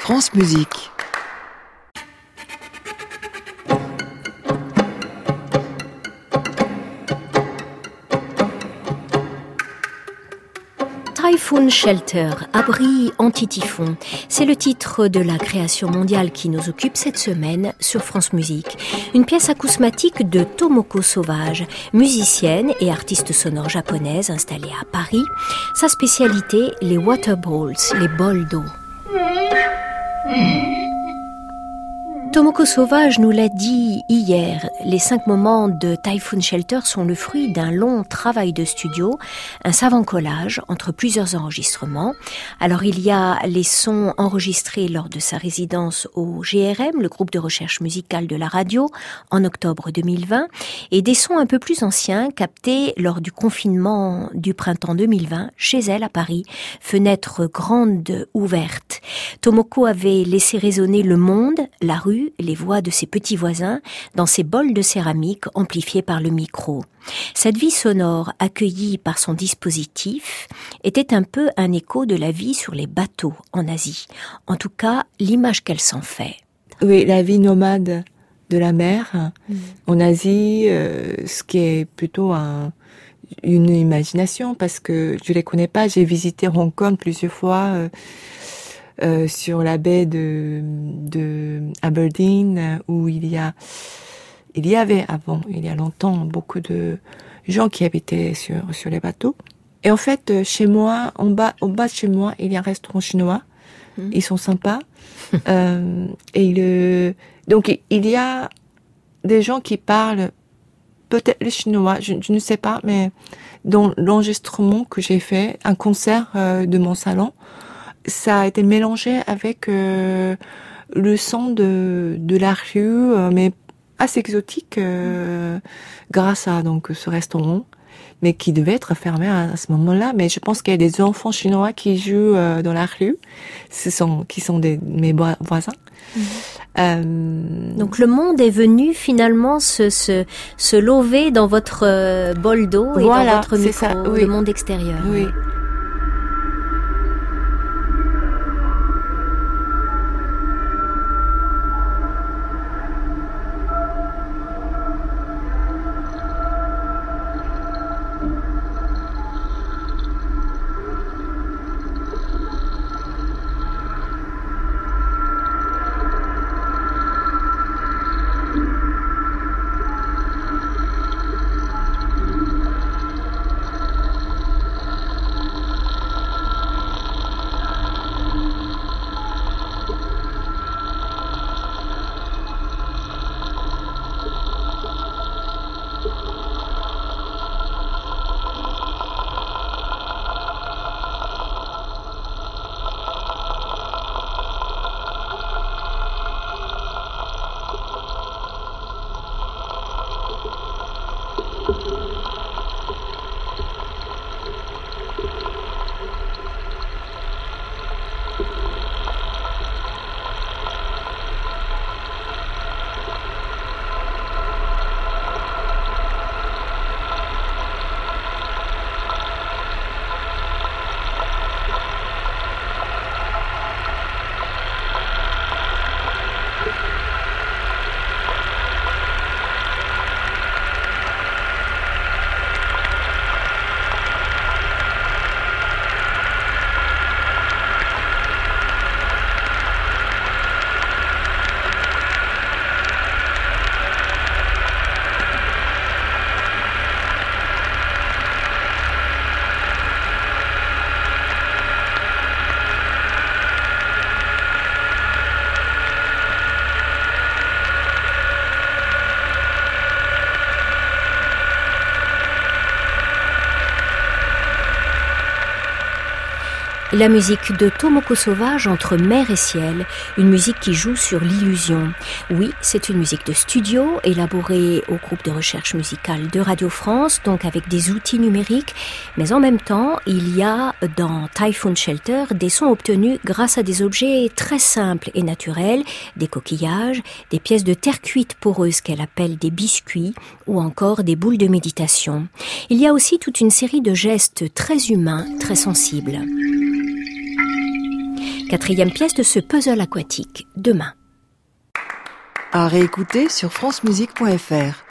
France Musique. Typhoon Shelter, abri anti-typhon, c'est le titre de la création mondiale qui nous occupe cette semaine sur France Musique. Une pièce acousmatique de Tomoko Sauvage, musicienne et artiste sonore japonaise installée à Paris. Sa spécialité, les water bowls, les bols d'eau. Tomoko Sauvage nous l'a dit hier, les 5 moments de Typhoon Shelter sont le fruit d'un long travail de studio, un savant collage entre plusieurs enregistrements. Alors il y a les sons enregistrés lors de sa résidence au GRM, le groupe de recherche musicale de la radio, en octobre 2020, et des sons un peu plus anciens captés lors du confinement du printemps 2020 chez elle à Paris, fenêtre grande ouverte. Tomoko avait laissé résonner le monde, la rue, les voix de ses petits voisins dans ses bols de céramique amplifiés par le micro. Cette vie sonore accueillie par son dispositif était un peu un écho de la vie sur les bateaux en Asie. En tout cas, l'image qu'elle s'en fait. Oui, la vie nomade de la mer en Asie, ce qui est plutôt une imagination parce que je les connais pas. J'ai visité Hong Kong plusieurs fois. Sur la baie de Aberdeen, où il y avait avant, il y a longtemps, beaucoup de gens qui habitaient sur les bateaux. Et en fait, chez moi, en bas de chez moi, il y a un restaurant chinois. Ils sont sympas. Donc, il y a des gens qui parlent peut-être le chinois, je ne sais pas, mais dans l'enregistrement que j'ai fait, un concert de mon salon, ça a été mélangé avec le son de la rue, mais assez exotique grâce à donc ce restaurant, mais qui devait être fermé à ce moment-là. Mais je pense qu'il y a des enfants chinois qui jouent dans la rue, qui sont mes voisins. Donc le monde est venu finalement se lover dans votre bol d'eau et dans votre micro, ça, oui. Le monde extérieur. Oui. La musique de Tomoko Sauvage entre mer et ciel, une musique qui joue sur l'illusion. Oui, c'est une musique de studio, élaborée au groupe de recherche musicale de Radio France, donc avec des outils numériques, mais en même temps, il y a dans Typhoon Shelter des sons obtenus grâce à des objets très simples et naturels, des coquillages, des pièces de terre cuite poreuse qu'elle appelle des biscuits, ou encore des boules de méditation. Il y a aussi toute une série de gestes très humains, très sensibles. 4e pièce de ce puzzle aquatique, demain. À réécouter sur francemusique.fr.